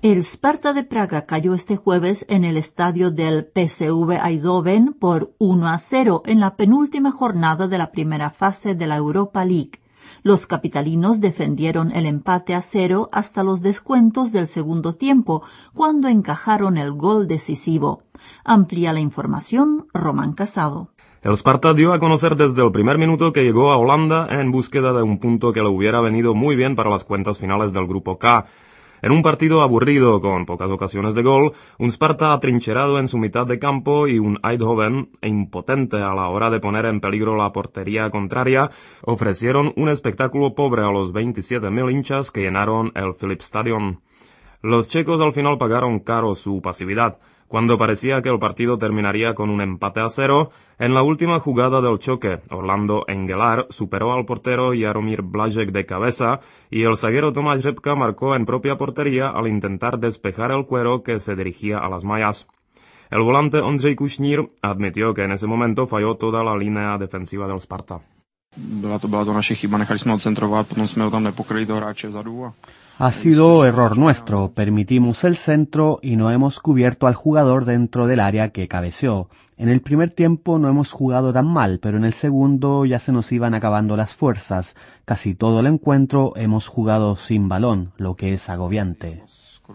El Sparta de Praga cayó este jueves en el estadio del PSV Eindhoven por 1-0 en la penúltima jornada de la primera fase de la Europa League. Los capitalinos defendieron el empate a 0 hasta los descuentos del segundo tiempo, cuando encajaron el gol decisivo. Amplía la información Román Casado. El Sparta dio a conocer desde el primer minuto que llegó a Holanda en búsqueda de un punto que le hubiera venido muy bien para las cuentas finales del Grupo K. En un partido aburrido, con pocas ocasiones de gol, un Sparta atrincherado en su mitad de campo y un Eindhoven impotente a la hora de poner en peligro la portería contraria, ofrecieron un espectáculo pobre a los 27.000 hinchas que llenaron el Philips Stadion. Los checos al final pagaron caro su pasividad. Cuando parecía que el partido terminaría con un empate a 0, en la última jugada del choque, Orlando Engelar superó al portero Jaromír Blažek de cabeza y el zaguero Tomáš Řepka marcó en propia portería al intentar despejar el cuero que se dirigía a las mallas. El volante Ondřej Kušnir admitió que en ese momento falló toda la línea defensiva del Sparta. Byla to naše chyba, nechali jsme odcentrovat, potom jsme ho tam nepokryli toho hráče vzadu. Ha sido error nuestro, permitimos el centro y no hemos cubierto al jugador dentro del área que cabeceó. En el primer tiempo no hemos jugado tan mal, pero en el segundo ya se nos iban acabando las fuerzas. Casi todo el encuentro hemos jugado sin balón, lo que es agobiante.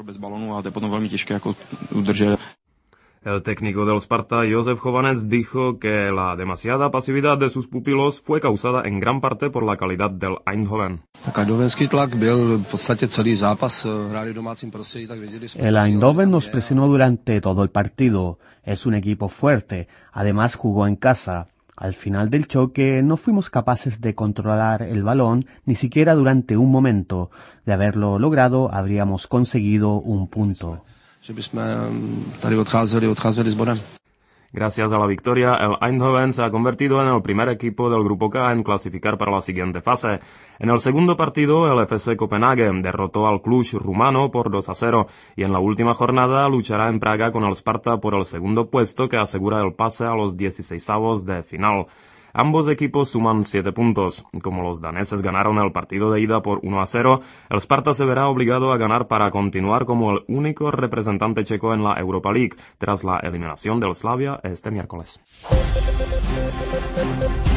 El técnico del Sparta, Josef Chovanec, dijo que la demasiada pasividad de sus pupilos fue causada en gran parte por la calidad del Eindhoven. El Eindhoven nos presionó durante todo el partido. Es un equipo fuerte. Además jugó en casa. Al final del choque no fuimos capaces de controlar el balón ni siquiera durante un momento. De haberlo logrado, habríamos conseguido un punto. Gracias a la victoria, el Eindhoven se ha convertido en el primer equipo del Grupo K en clasificar para la siguiente fase. En el segundo partido, el FC Copenhague derrotó al Cluj rumano por 2-0 y en la última jornada luchará en Praga con el Sparta por el segundo puesto que asegura el pase a los 16avos de final. Ambos equipos suman 7 puntos. Como los daneses ganaron el partido de ida por 1-0, el Sparta se verá obligado a ganar para continuar como el único representante checo en la Europa League, tras la eliminación del Slavia este miércoles.